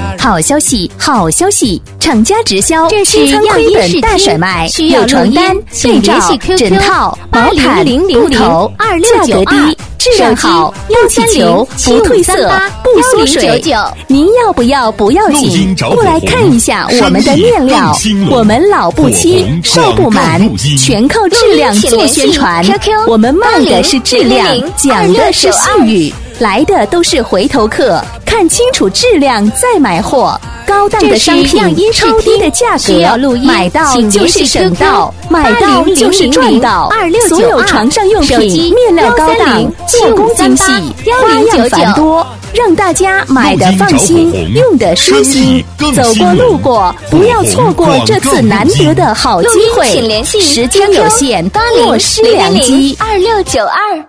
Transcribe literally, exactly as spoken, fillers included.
好消息，好消息！厂家直销这是仓亏本大甩卖，有床单、被罩、枕套、毛毯、布头，价格低，质量好，不起球，不褪色，不缩水。您要不要？不要紧，过来看一下我们的面料，我们老不欺，少不瞒，全靠质量做宣传。我们卖的是质量，讲的是信誉。来的都是回头客，看清楚质量再买货。高档的商品，超低的价格，买到就是省到，买到就是赚到。所有床上用品，面料高档，做工精细，花样繁多，让大家买的放心，用的舒心。走过路过，不要错过这次难得的好机会，时间有限，莫失良机。 二六九二。